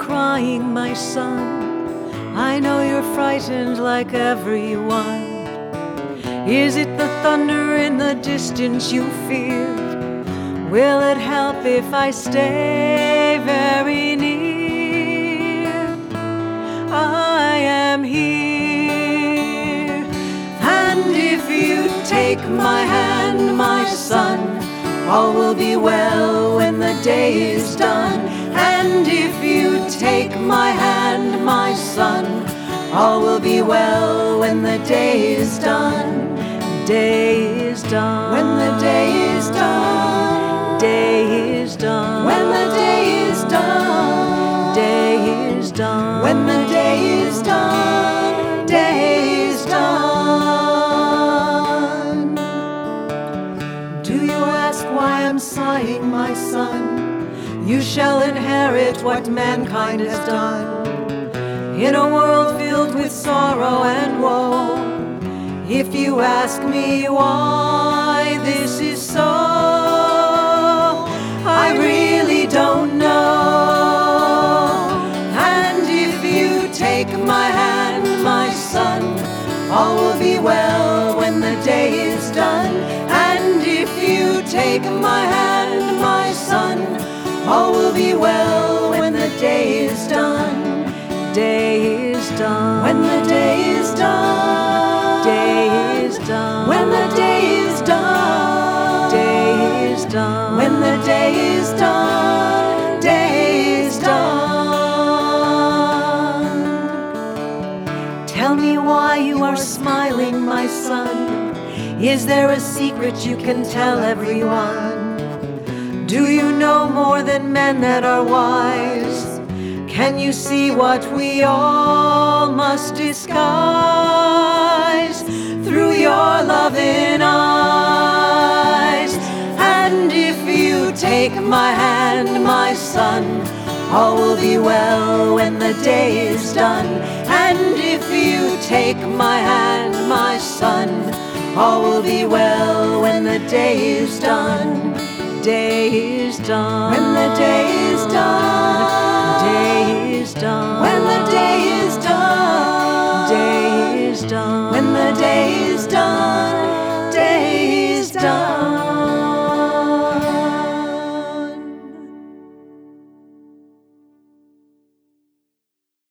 crying, my son? I know you're frightened like everyone. Is it the thunder in the distance you fear? Will it help if I stay very near? I am here. And if you take my hand, my son, all will be well when the day is done. And if you take my hand, my son, all will be well when the day is done. Day is done. When the day is done. Day is done. When the day is done. Day is done. When the day is done. Day is done. Do you ask why I'm sighing, my son? You shall inherit what mankind has done. In a world filled with sorrow and woe, if you ask me why this is so, I really don't know. And if you take my hand, my son, all will be well when the day is done. And if you take my hand, my son, all will be well when the day is done. Day is done. When the day is done. Day is done. When the day is done. Day is done. When the day is done. Day is done. Tell me why you are smiling, my son. Is there a secret you can tell everyone? Do you know more than men that are wise? Can you see what we all must disguise through your loving eyes? And if you take my hand, my son, all will be well when the day is done. And if you take my hand, my son, all will be well when the day is done. Day is done. When the day is done. Day is done. When the day is done.